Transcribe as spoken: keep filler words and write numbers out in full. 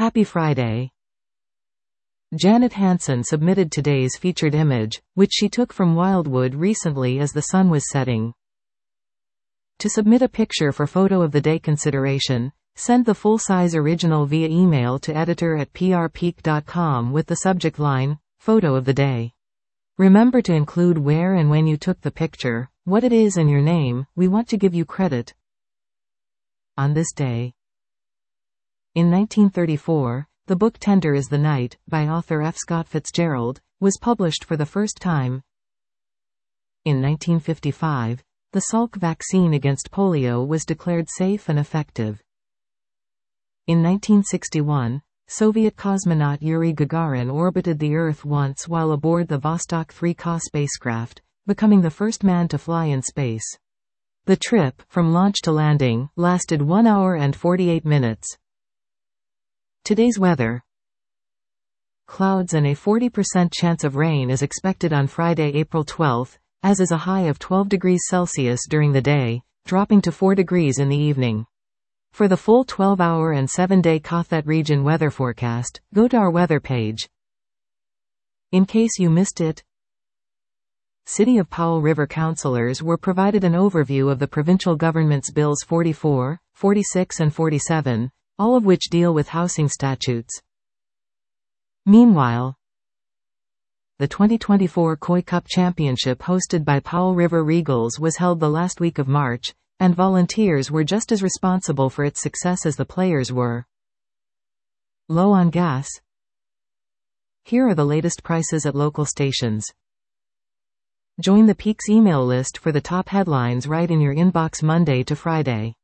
Happy Friday. Janet Hansen submitted today's featured image, which she took from Wildwood recently as the sun was setting. To submit a picture for Photo of the Day consideration, send the full-size original via email to editor at p r peak dot com with the subject line, Photo of the Day. Remember to include where and when you took the picture, what it is and your name. We want to give you credit. On this day. In nineteen thirty-four, the book Tender is the Night, by author F. Scott Fitzgerald, was published for the first time. In nineteen fifty-five, the Salk vaccine against polio was declared safe and effective. In nineteen sixty-one, Soviet cosmonaut Yuri Gagarin orbited the Earth once while aboard the Vostok three Ka spacecraft, becoming the first man to fly in space. The trip, from launch to landing, lasted one hour and forty-eight minutes. Today's weather. Clouds and a forty percent chance of rain is expected on Friday, April twelfth, as is a high of twelve degrees Celsius during the day, dropping to four degrees in the evening. For the full twelve hour and seven day Kathet region weather forecast, go to our weather page. In case you missed it, City of Powell River councilors were provided an overview of the provincial government's bills forty-four, forty-six and forty-seven, all of which deal with housing statutes. Meanwhile, the twenty twenty-four Koi Cup Championship hosted by Powell River Regals was held the last week of March, and volunteers were just as responsible for its success as the players were. Low on gas? Here are the latest prices at local stations. Join the Peaks email list for the top headlines right in your inbox Monday to Friday.